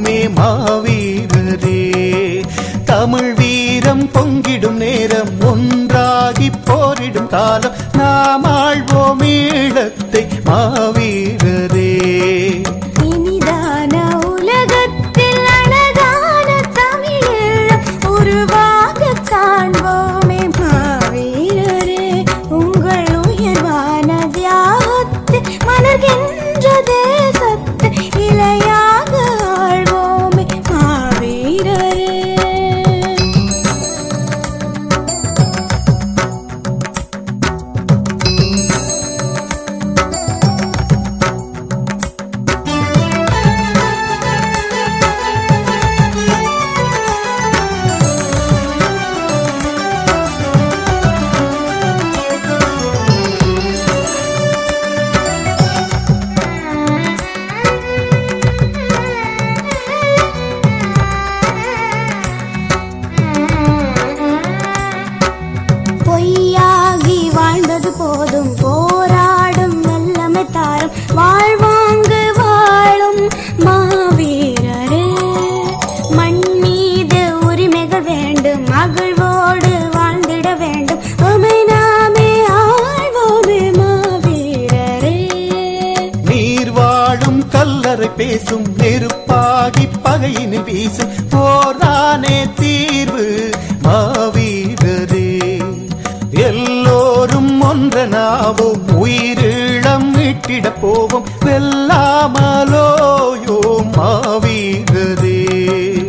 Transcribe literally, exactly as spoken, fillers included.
வாழ்வோமே மாவீரரே. தமிழ் வீரம் பொங்கிடும் நேரம், ஒன்றாகி போரிடும் காலம், நாம் ஆழ்வோம் ஈழத்தை மாவீரரே. இனிதான உலகத்தில் அழகான தமிழீழம் உருவாக காண்போமே மாவீரரே. உங்கள் உயர்வான தியாகத்தை மலர்கின்ற தேசத்தை இலையாக ஆழ்வோமே மாவீரரே. பொய்யாகி வாழ்ந்தது போதும், போராடும் நல்லமை தாரும், வாழ்வாங்கு வாழும் மாவீரரே. மண் மீது உரிமைகள் வேண்டும், மகிழ்வோடு வாழ்ந்திட வேண்டும், உமை நாமே ஆழ்வோமே மாவீரரே. நீர் வாழும் கல்லறை பேசும், நெருப்பாகி பகையினில் வீசும், போரானே தீர்வு மாவீரரே. எல்லோரும் ஒன்றனாவோம், உயிரிழம் மீட்டிட போவோம், வெல்லாமலோயோம் மாவீரரே.